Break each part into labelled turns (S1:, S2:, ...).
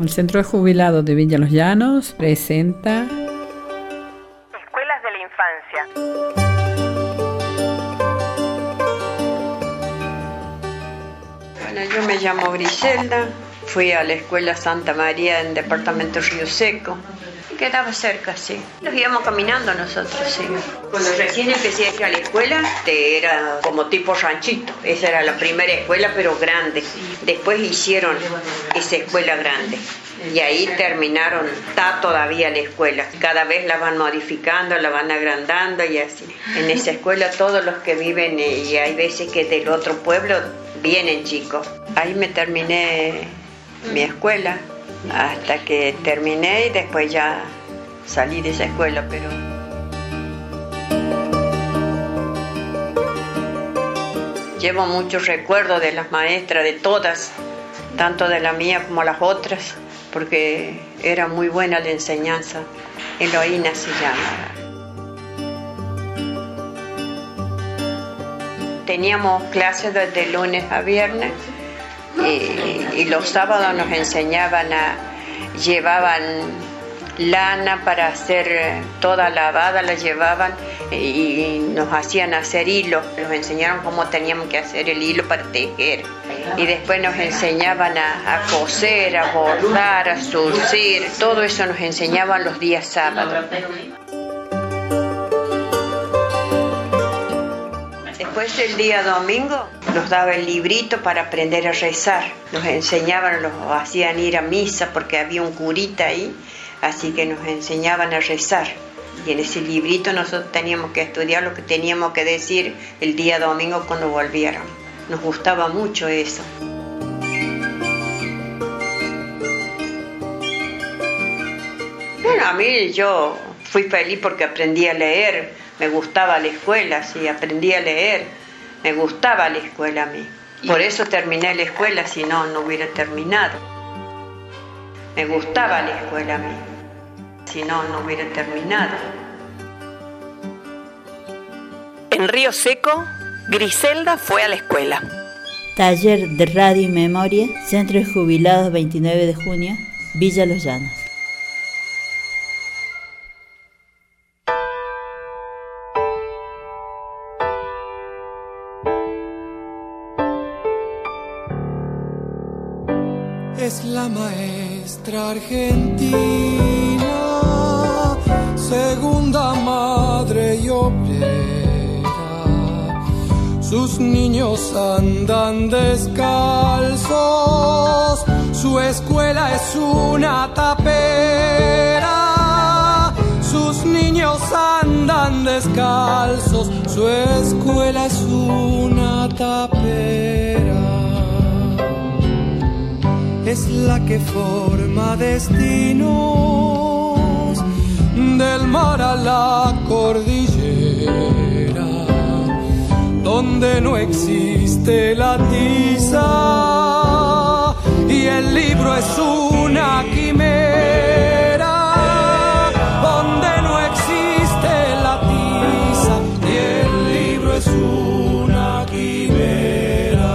S1: El Centro de Jubilados de Villa Los Llanos presenta
S2: Escuelas de la Infancia.
S3: Bueno, yo me llamo Griselda, fui a la Escuela Santa María en Departamento Río Seco. Quedaba cerca, sí. Nos íbamos caminando nosotros, sí. Cuando recién empecé a ir a la escuela, era como tipo ranchito. Esa era la primera escuela, pero grande. Después hicieron esa escuela grande. Y ahí terminaron, está todavía la escuela. Cada vez la van modificando, la van agrandando y así. En esa escuela todos los que viven, y hay veces que del otro pueblo vienen chicos. Ahí me terminé mi escuela. Hasta que terminé y después ya salí de esa escuela, pero... Llevo muchos recuerdos de las maestras, de todas, tanto de la mía como las otras, porque era muy buena la enseñanza. Eloína se llama. Teníamos clases desde lunes a viernes. Y los sábados nos enseñaban llevaban lana para hacer toda lavada, la llevaban y nos hacían hacer hilo, nos enseñaron cómo teníamos que hacer el hilo para tejer y después nos enseñaban a coser, a bordar, a surcir, todo eso nos enseñaban los días sábados. Después el día domingo nos daba el librito para aprender a rezar. Nos enseñaban, nos hacían ir a misa porque había un curita ahí, así que nos enseñaban a rezar. Y en ese librito nosotros teníamos que estudiar lo que teníamos que decir el día domingo cuando volviéramos. Nos gustaba mucho eso. Bueno, a mí yo fui feliz porque aprendí a leer. Me gustaba la escuela, sí, aprendí a leer. Me gustaba la escuela a mí. Por eso terminé la escuela, si no, no hubiera terminado. Me gustaba la escuela a mí. Si no, no hubiera terminado.
S2: En Río Seco, Griselda fue a la escuela.
S4: Taller de Radio y Memoria, Centro de Jubilados 29 de junio, Villa Los Llanos.
S5: Es la maestra argentina, segunda madre y obrera. Sus niños andan descalzos, su escuela es una tapera. Sus niños andan descalzos, su escuela es una tapera. Es la que forma destinos del mar a la cordillera, donde no existe la tiza y el libro es una quimera, donde no existe la tiza y el libro es una quimera.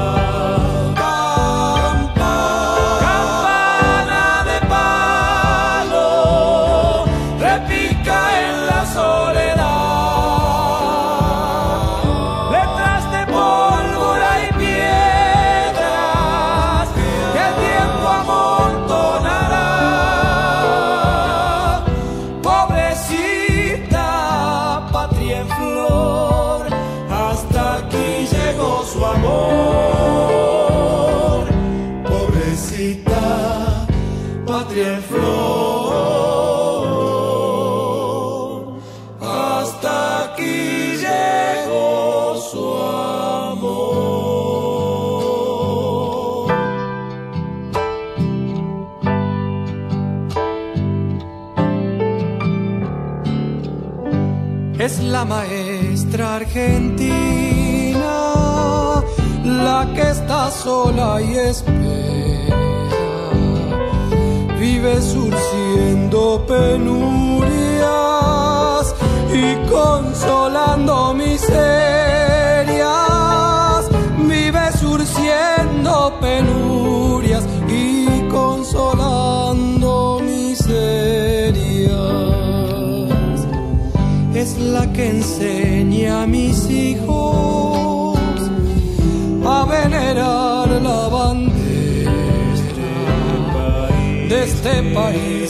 S5: Es la maestra argentina, la que está sola y espera, vive surciendo penurias y consolando miserias, vive surciendo penurias y consolando mis hijos a venerar la bandera de este país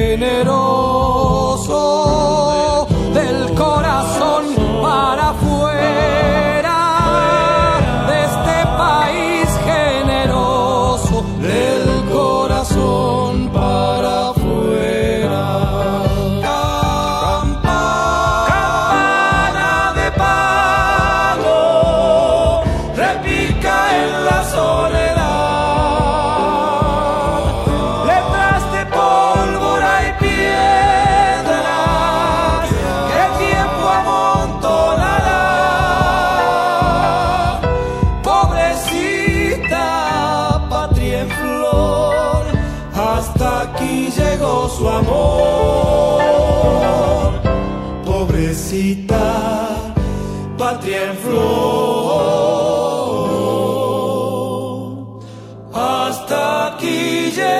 S5: generoso, del corazón para afuera, de este país generoso, del corazón para afuera. Campana de palo repica en la soledad, letras de pólvora y piedras que el tiempo amontonará. Pobrecita patria en flor, hasta aquí llegó su amor. Pobrecita patria en flor, hasta aquí llegó